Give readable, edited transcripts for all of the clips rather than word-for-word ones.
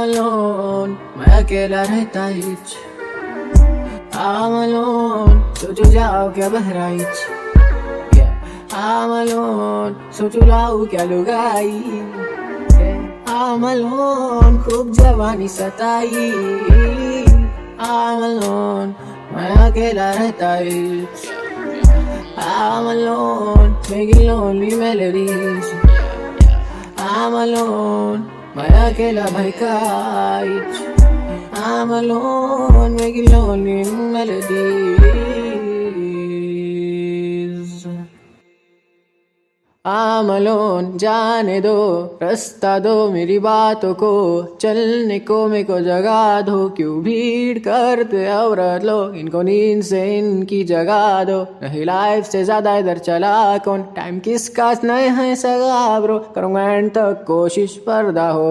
alone, मैं अकेला रहता हिच। I'm alone, सोचो जाओ क्या बहराइच। I'm alone, सोचो लाओ क्या लुगाई। I'm alone, खूब जवानी सताई। I'm alone, मैं अकेला रहता हिच। I'm alone, making lonely melodies. I'm alone, मैं अकेला भड़काइच। I'm alone, making lonely melodies. I'm alone, जाने दो रास्ता दो मेरी बातों को, चलने को मेरे को जगा दो। क्यों भीड़ करते औरत लोग, इनको नींद से इनकी जगा दो। नहीं लाइफ से ज्यादा इधर चला कौन, टाइम किसका नहीं है सगा ब्रो। करूँगा एंड तक कोशिश पर्दा हो।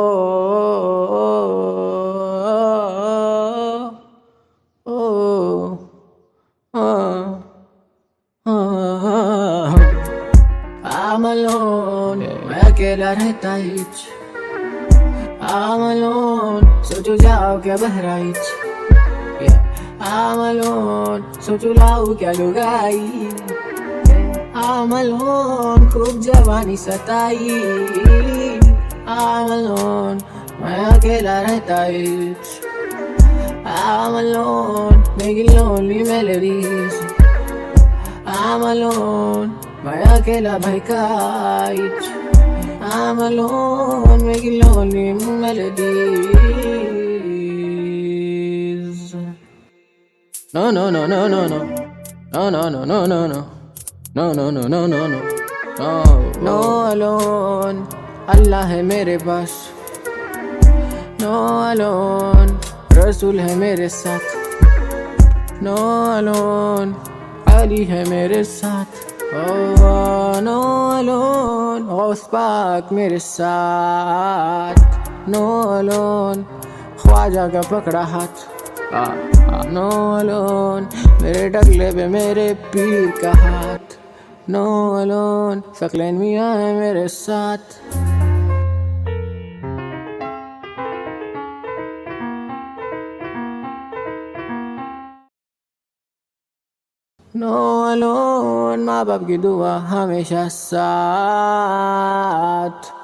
I'm alone, मैं अकेला रहता हिच। I'm alone, सोचो जाओ क्या बहराइच। I'm alone, सोचो लाओ क्या लुगाई। I'm alone, खूब जवानी सताई। I'm alone, मैं अकेला रहता हिच। I'm alone, making lonely melodies. I'm alone, मैं अकेला भड़काइच। I'm alone, making lonely melodies. No, no, no, no, no, no. No, no, no, no, no, no. No, no, no, no, no, no. No, no alone, अल्लाह है मेरे पास। No alone, रसूल है मेरे साथ। No alone, Ali है मेरे साथ। Oh, no alone, गौस पाक मेरे साथ। No alone, ख्वाजा का पकड़ा हाथ। No alone, मेरे टकले पे मेरे पीर का हाथ। No alone, सकलैन मियाँ है मेरे साथ। No alone, माँ बाप की दुआ हमेशा साथ।